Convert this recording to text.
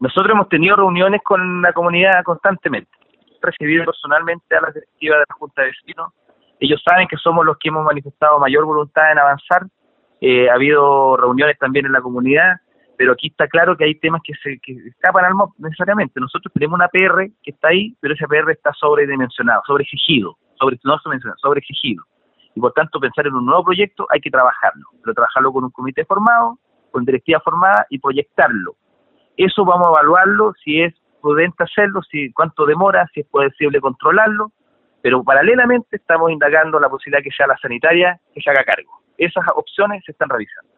Nosotros hemos tenido reuniones con la comunidad constantemente, recibido personalmente a la directiva de la Junta de Vecinos. Ellos saben que somos los que hemos manifestado mayor voluntad en avanzar. Ha habido reuniones también en la comunidad, pero aquí está claro que hay temas que escapan al MOP necesariamente. Nosotros tenemos una PR que está ahí, pero ese PR está sobredimensionado, sobreexigido, sobreexigido. Y por tanto pensar en un nuevo proyecto hay que trabajarlo, pero trabajarlo con un comité formado, con directiva formada y proyectarlo. Eso vamos a evaluarlo, si es prudente hacerlo, si cuánto demora, si es posible controlarlo, pero paralelamente estamos indagando la posibilidad que sea la sanitaria que se haga cargo. Esas opciones se están revisando.